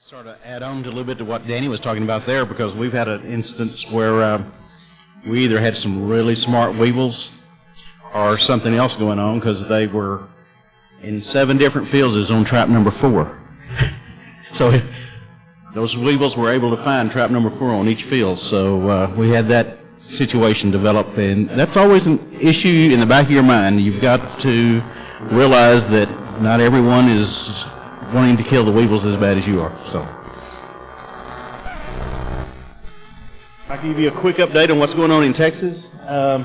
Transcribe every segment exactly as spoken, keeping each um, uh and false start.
sort of add on to a little bit to what Danny was talking about there, because we've had an instance where uh, we either had some really smart weevils or something else going on, because they were in seven different fields is on trap number four. So those weevils were able to find trap number four on each field. So uh, we had that situation develop, and that's always an issue in the back of your mind. You've got to realize that not everyone is wanting to kill the weevils as bad as you are. So I can give you a quick update on what's going on in Texas. Um,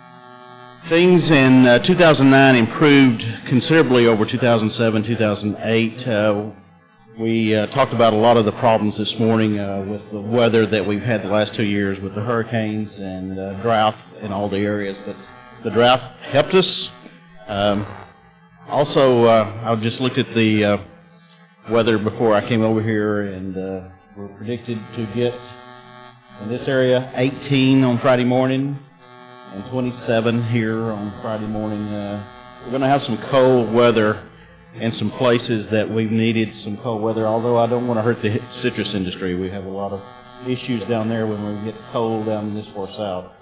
things in uh, two thousand nine improved considerably over two thousand seven, two thousand eight. Uh, we uh, talked about a lot of the problems this morning uh, with the weather that we've had the last two years with the hurricanes and uh, drought in all the areas. But the drought helped us. Um, also, uh, I just looked at the uh, weather before I came over here, and uh, we're predicted to get in this area eighteen on Friday morning and twenty-seven here on Friday morning. Uh, we're going to have some cold weather in some places that we've needed some cold weather, although I don't want to hurt the citrus industry. We have a lot of issues down there when we get cold down this far south.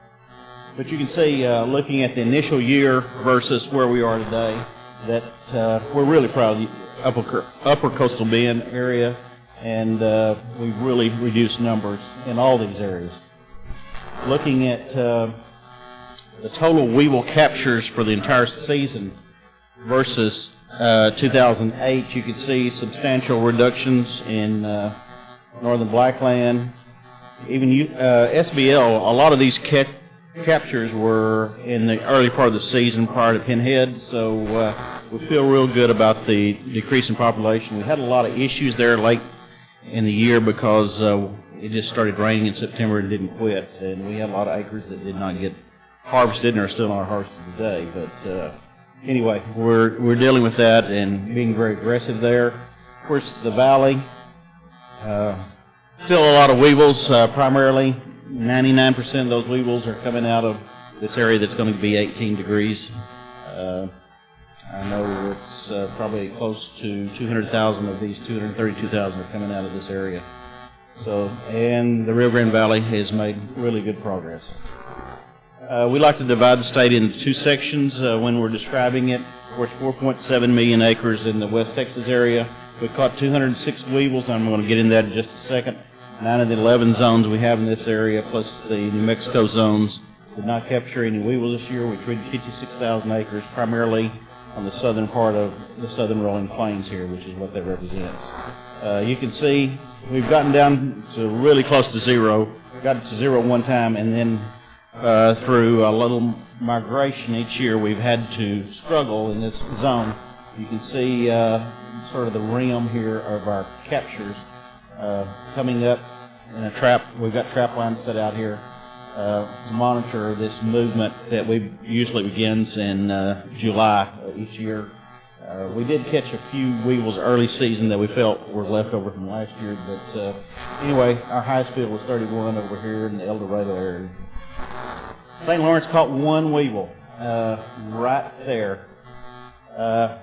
But you can see, uh, looking at the initial year versus where we are today, that uh, we're really proud of the upper, upper coastal Bend area, and uh, we've really reduced numbers in all these areas. Looking at uh, the total weevil captures for the entire season versus uh, two thousand eight, you can see substantial reductions in uh, northern blackland. Even you, uh, S B L, a lot of these ca captures were in the early part of the season prior to Pinhead, so uh, we feel real good about the decrease in population. We had a lot of issues there late in the year because uh, it just started raining in September and didn't quit, and we had a lot of acres that did not get harvested and are still not harvested today. But uh, anyway, we're we're dealing with that and being very aggressive there. Of course, the valley, uh, still a lot of weevils, uh, primarily. ninety-nine percent of those weevils are coming out of this area that's going to be eighteen degrees. Uh, I know it's uh, probably close to two hundred thousand of these two hundred thirty-two thousand are coming out of this area. So, and the Rio Grande Valley has made really good progress. Uh, we like to divide the state into two sections uh, when we're describing it. Of course, four point seven million acres in the West Texas area. We caught two hundred six weevils. I'm going to get into that in just a second. Nine of the eleven zones we have in this area, plus the New Mexico zones, did not capture any weevils this year. We treated fifty-six thousand acres, primarily on the southern part of the southern rolling plains here, which is what that represents. Uh, you can see we've gotten down to really close to zero. Got to zero one time, and then uh, through a little migration each year, we've had to struggle in this zone. You can see uh, sort of the rim here of our captures. Uh, coming up in a trap, we've got trap lines set out here uh, to monitor this movement that we usually begins in uh, July of each year. Uh, we did catch a few weevils early season that we felt were left over from last year, but uh, anyway, our highest field was thirty-one over here in the El Dorado area. Saint Lawrence caught one weevil uh, right there, uh,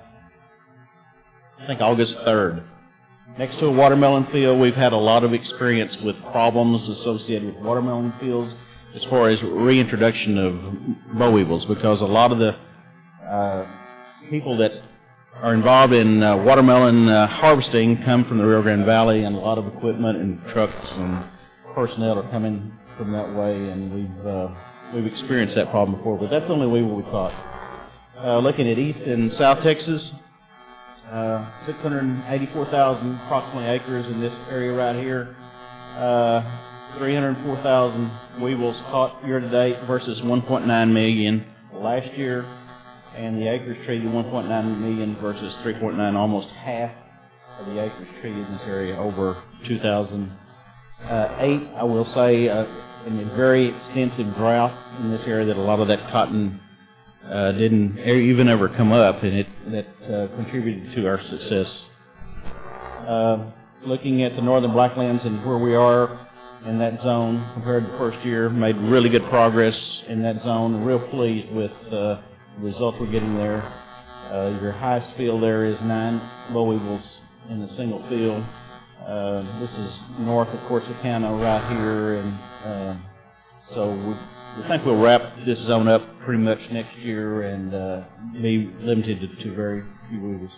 I think August third. Next to a watermelon field, we've had a lot of experience with problems associated with watermelon fields as far as reintroduction of boll weevils, because a lot of the uh, people that are involved in uh, watermelon uh, harvesting come from the Rio Grande Valley, and a lot of equipment and trucks and personnel are coming from that way, and we've uh, we've experienced that problem before, but that's the only weevil we caught. Uh, looking at East and South Texas, Uh, six hundred eighty-four thousand approximately acres in this area right here. Uh, three hundred four thousand weevils caught year to date versus one point nine million last year, and the acres treated one point nine million versus three point nine, almost half of the acres treated in this area over two thousand eight. I will say uh, in a very extensive drought in this area that a lot of that cotton Uh, didn't even ever come up, and it that uh, contributed to our success. Uh, looking at the northern blacklands and where we are in that zone compared to the first year, made really good progress in that zone. Real pleased with uh, the results we're getting there. Uh, your highest field there is nine boll weevils in a single field. Uh, this is north of Corsicana right here, and uh, so we, we think we'll wrap this zone up pretty much next year and uh, be limited to, to very few weevils.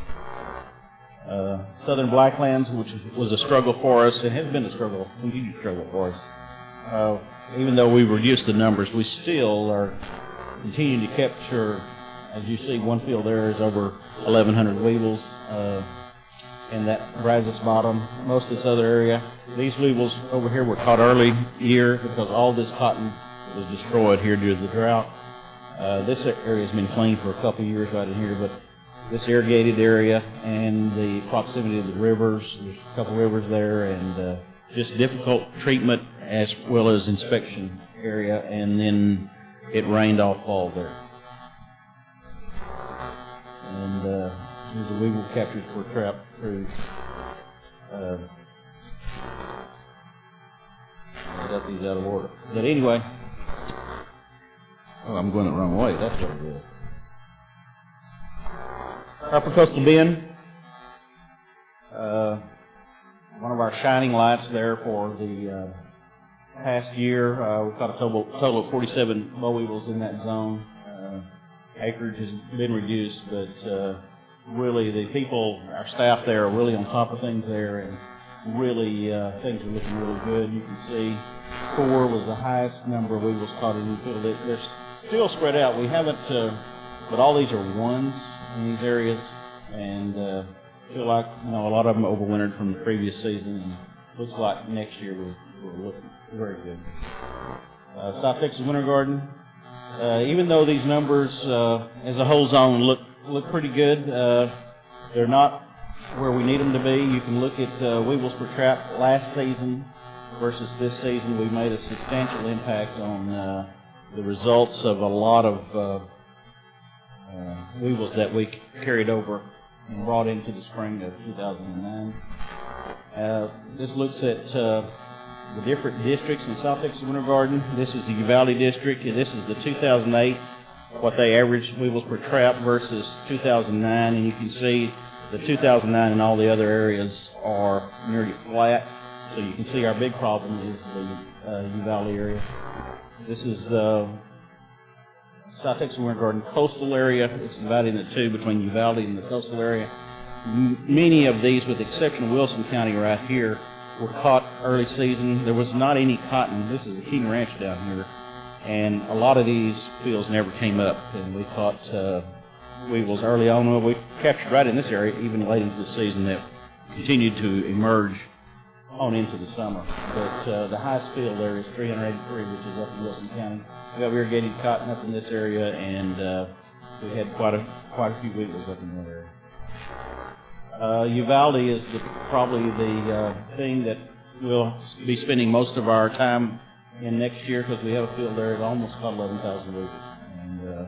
Uh, Southern Blacklands, which was a struggle for us, and has been a struggle, continued struggle for us. Uh, even though we've reduced the numbers, we still are continuing to capture. As you see, one field there is over eleven hundred weevils uh, in that Brazos Bottom. Most of this other area, these weevils over here were caught early year because all this cotton was destroyed here due to the drought. Uh, this area has been clean for a couple of years right in here, but this irrigated area and the proximity of the rivers, there's a couple rivers there, and uh, just difficult treatment as well as inspection area, and then it rained all fall there. And uh, here's a weevil captured for trap crew. Uh, I got these out of order. But anyway, oh, I'm going the wrong way. That's what it is. Upper Coastal Bend, uh, one of our shining lights there for the uh, past year. Uh, we've got a total, total of forty-seven boll weevils in that zone. Uh, acreage has been reduced, but uh, really the people, our staff there, are really on top of things there, and really uh, things are looking really good. You can see four was the highest number of weevils caught in the field. They're still spread out. We haven't, uh, but all these are ones in these areas, and uh, feel like, you know, a lot of them overwintered from the previous season, and looks like next year we're, we're looking very good. Uh, South Texas Winter Garden, uh, even though these numbers uh, as a whole zone look look pretty good, uh, they're not where we need them to be. You can look at uh, weevils per trap last season versus this season. We made a substantial impact on uh, the results of a lot of uh, Uh, weevils that we carried over and brought into the spring of two thousand nine. Uh, this looks at uh, the different districts in South Texas Winter Garden. This is the Uvalde district, and this is the two thousand eight, what they averaged weevils per trap versus two thousand nine, and you can see the two thousand nine and all the other areas are nearly flat. So you can see our big problem is the uh, Uvalde area. This is uh, South Texas Winter Garden coastal area. It's divided into two between Uvalde and the coastal area. M many of these, with the exception of Wilson County right here, were caught early season. There was not any cotton. This is the King Ranch down here, and a lot of these fields never came up, and we caught uh, weevils early on. Well, we captured right in this area, even late into the season, that continued to emerge on into the summer. But uh, the highest field there is three hundred eighty-three, which is up in Wilson County. We have irrigated cotton up in this area, and uh, we had quite a quite a few weevils up in that area. Uh, Uvalde is the, probably the uh, thing that we'll be spending most of our time in next year, because we have a field there that almost caught eleven thousand weevils. And uh,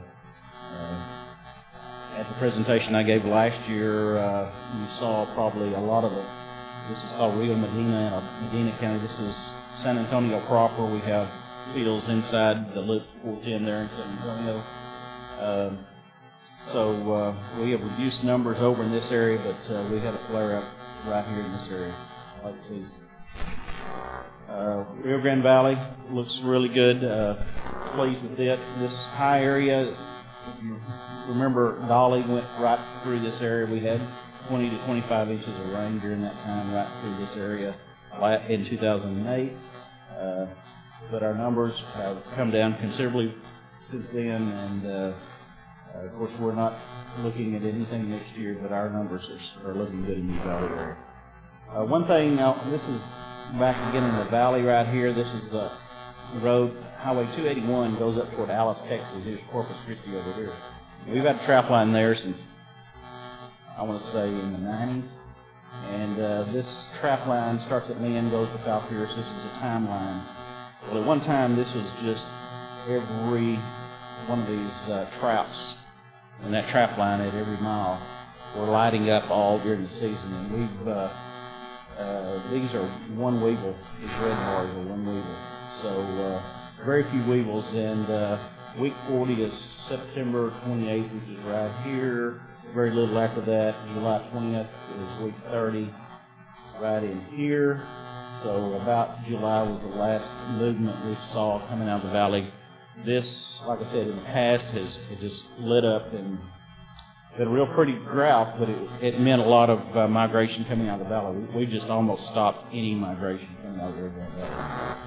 uh, at the presentation I gave last year, uh, you saw probably a lot of it. This is called Rio Medina in Medina County. This is San Antonio proper. We have fields inside the Loop four ten there in San Antonio. Um, so uh, we have reduced numbers over in this area, but uh, we had a flare up right here in this area last season. Uh, Rio Grande Valley looks really good. Uh, pleased with it. This high area, if you remember, Dolly went right through this area. We had twenty to twenty-five inches of rain during that time right through this area in two thousand eight. Uh, but our numbers have come down considerably since then, and uh, uh, of course we're not looking at anything next year, but our numbers are, are looking good in the Valley area. Uh, one thing, now, this is back again in the valley right here. This is the road, Highway two eighty-one goes up toward Alice, Texas. Here's Corpus Christi over here. We've had a trap line there since, I want to say, in the nineties. And uh, this trap line starts at Lynn, goes to Falpierce. This is a timeline. Well, at one time, this was just every one of these uh, traps, and that trap line at every mile were lighting up all during the season. And we've, uh, uh, these are one weevil. These red bars are one weevil. So uh, very few weevils. And uh, week forty is September twenty-eighth, which is right here. Very little after that. July twentieth is week thirty. right in here. So about July was the last movement we saw coming out of the valley. This, like I said, in the past has it just lit up and been a real pretty drought, but it, it meant a lot of uh, migration coming out of the valley. We, we just almost stopped any migration coming out of the valley.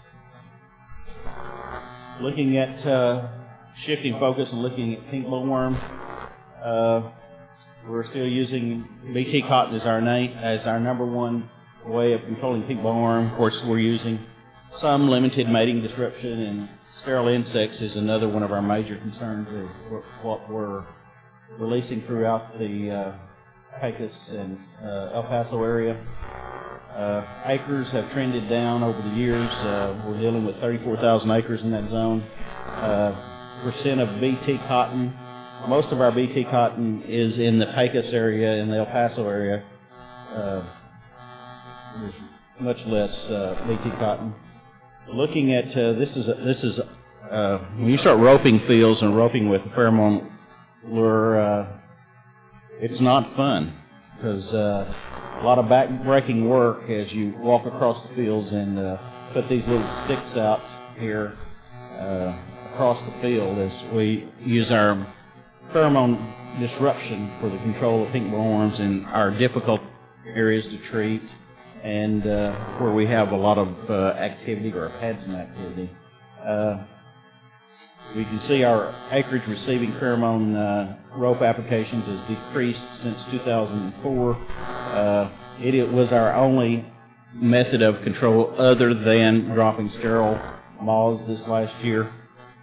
Looking at uh, shifting focus and looking at pink bollworm, uh, we're still using B T cotton as our name, as our number one way of controlling pink bollworm. Of course, we're using some limited mating disruption, and sterile insects is another one of our major concerns of what we're releasing throughout the uh, Pecos and uh, El Paso area. Uh, acres have trended down over the years. Uh, we're dealing with thirty-four thousand acres in that zone. Uh, percent of B T cotton, most of our B T cotton is in the Pecos area and the El Paso area. Uh, there's much less uh, B T cotton. Looking at uh, this is a, this is uh, when you start roping fields and roping with a pheromone lure, uh, it's not fun because uh, a lot of back-breaking work as you walk across the fields and uh, put these little sticks out here uh, across the field as we use our pheromone disruption for the control of pink bollworms in our difficult areas to treat and uh, where we have a lot of uh, activity or have had some activity. Uh, we can see our acreage receiving pheromone uh, rope applications has decreased since two thousand four. Uh, it, it was our only method of control other than dropping sterile moths this last year.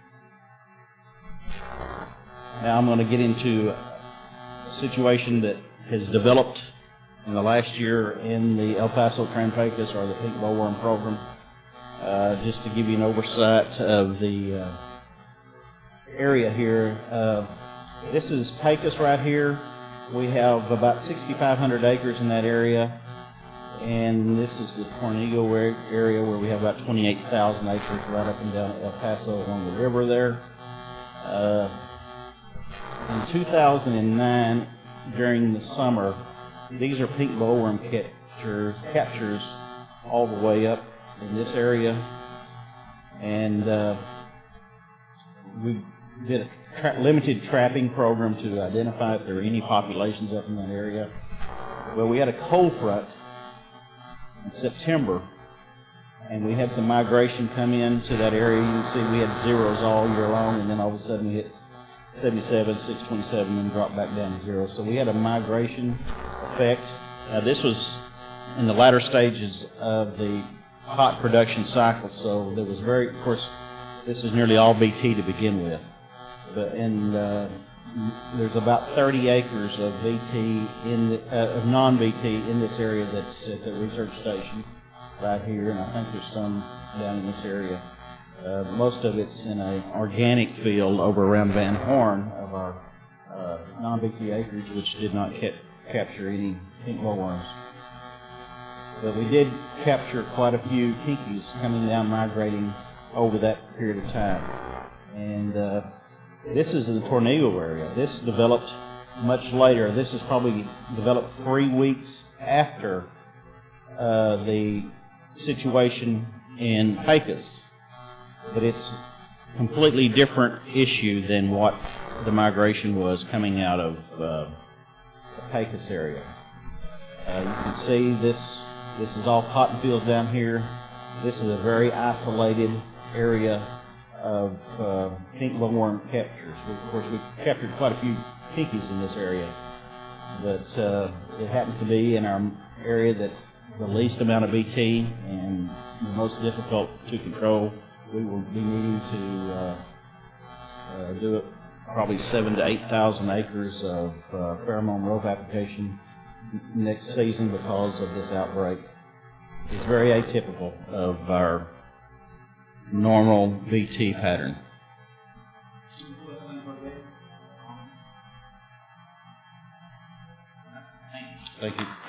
Now I'm going to get into a situation that has developed in the last year in the El Paso Trampecos or the pink bollworm program. Uh, just to give you an oversight of the uh, area here. Uh, this is Pecos right here. We have about sixty-five hundred acres in that area, and this is the Tornillo area where we have about twenty-eight thousand acres right up and down El Paso along the river there. Uh, in two thousand nine, during the summer, these are pink bollworm captures, captures all the way up in this area, and uh, we did a tra limited trapping program to identify if there were any populations up in that area. Well, we had a cold front in September, and we had some migration come into that area. You can see we had zeros all year long, and then all of a sudden we hit seventy-seven, six twenty-seven, and dropped back down to zero. So we had a migration effect. Now this was in the latter stages of the hot production cycle, so there was very, of course, this is nearly all B T to begin with. But and uh, there's about thirty acres of B T in the, uh, of non-B T in this area that's at the research station right here, and I think there's some down in this area. Uh, most of it's in an organic field over around Van Horn of our uh, non-B T acreage, which did not ca capture any pink bollworms. But we did capture quite a few pinkies coming down, migrating over that period of time. And uh, this is in the Tornillo area. This developed much later. This is probably developed three weeks after uh, the situation in Pecos. But it's a completely different issue than what the migration was coming out of uh, the Pecos area. Uh, you can see this, this is all cotton fields down here. This is a very isolated area of uh, pink bollworm captures. We, of course, we captured quite a few pinkies in this area, but uh, it happens to be in our area that's the least amount of B T and the most difficult to control. We will be needing to uh, uh, do it probably seven to eight thousand acres of uh, pheromone rope application next season because of this outbreak. It's very atypical of our normal B T pattern. Thank you.